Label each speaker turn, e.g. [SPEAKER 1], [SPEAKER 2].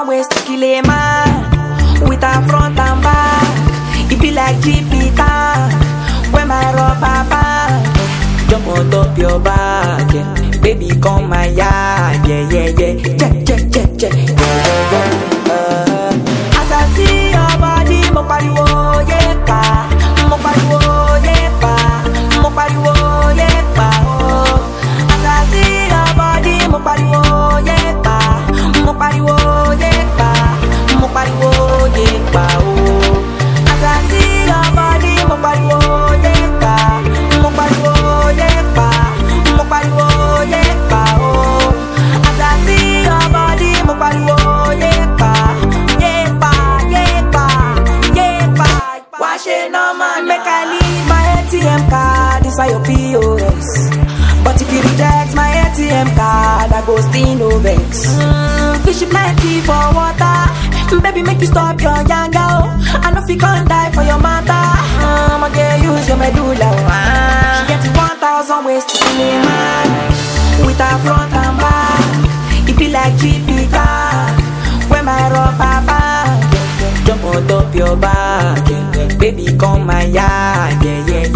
[SPEAKER 1] 1,000 ways to kill a man. With a front and back, it be like Jupiter. When my rubber band jump on top your back, yeah. Baby come my yard, yeah, yeah, yeah. Check, check, check, check, yeah, yeah, yeah. As I see your body, mo pariwo, yeah, pa. Mo pariwo, yeah, pa. Mo pariwo, yeah, pa, oh. As I see your body, mo pariwo, yeah, pa. Mo pariwo, yeah, pa. Mo pariwo, yeah, pa, oh. As I see your body, mo pariwo, yeah, pa. Mo pariwo, yeah, pa. Mo pariwo, yeah, pa, oh. As I see your body, mo pariwo, yeah, pa. Yeah, pa, yeah, pa, yeah, pa. Wash it no man, make I leave my ATM card inside your POS. But if you reject my ATM card, I go still no vex. Fish plenty for water, baby make you stop your yanga. I know if you can't die for your mother. I'ma get use your medulla. She gets 1,000 ways to kill a man. With her front and back, it be like Jupiter. When my rubber band jump on top your back, yeah. Baby come my yard, yeah, yeah,